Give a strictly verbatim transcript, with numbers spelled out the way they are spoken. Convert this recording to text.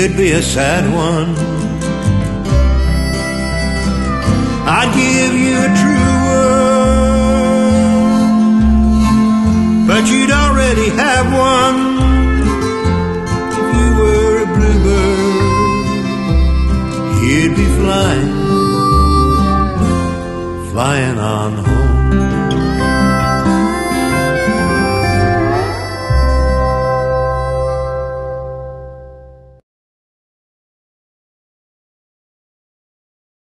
it'd be a sad one. I'd give you a true word, but you'd already have one. If you were a bluebird, you'd be flying, flying on home.